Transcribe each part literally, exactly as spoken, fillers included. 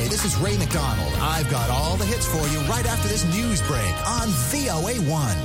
Hey, this is Ray McDonald. I've got all the hits for you right after this news break on V O A one.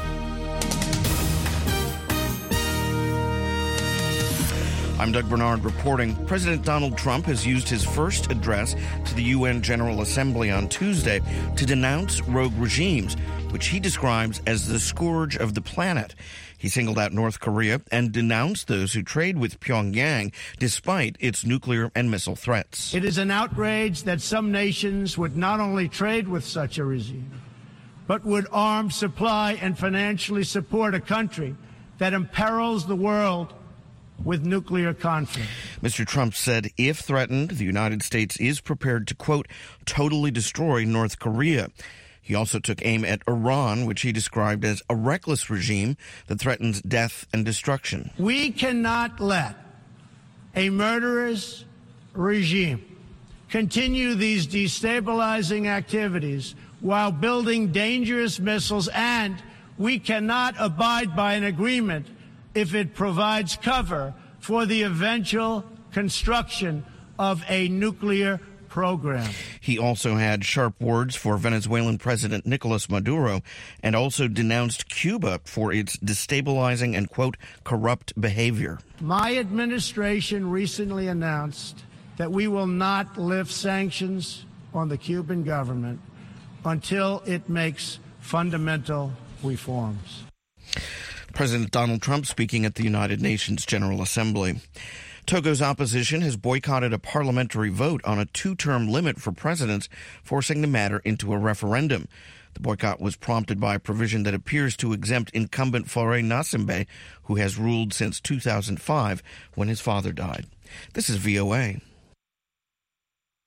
I'm Doug Bernard reporting. President Donald Trump has used his first address to the U N General Assembly on Tuesday to denounce rogue regimes, which he describes as the scourge of the planet. He singled out North Korea and denounced those who trade with Pyongyang despite its nuclear and missile threats. It is an outrage that some nations would not only trade with such a regime, but would arm, supply, and financially support a country that imperils the world with nuclear conflict. Mister Trump said if threatened, the United States is prepared to, quote, totally destroy North Korea. He also took aim at Iran, which he described as a reckless regime that threatens death and destruction. We cannot let a murderous regime continue these destabilizing activities while building dangerous missiles, and we cannot abide by an agreement if it provides cover for the eventual construction of a nuclear program. He also had sharp words for Venezuelan President Nicolas Maduro and also denounced Cuba for its destabilizing and, quote, corrupt behavior. My administration recently announced that we will not lift sanctions on the Cuban government until it makes fundamental reforms. President Donald Trump speaking at the United Nations General Assembly. Togo's opposition has boycotted a parliamentary vote on a two-term limit for presidents, forcing the matter into a referendum. The boycott was prompted by a provision that appears to exempt incumbent Faure Gnassingbe, who has ruled since two thousand five when his father died. This is V O A.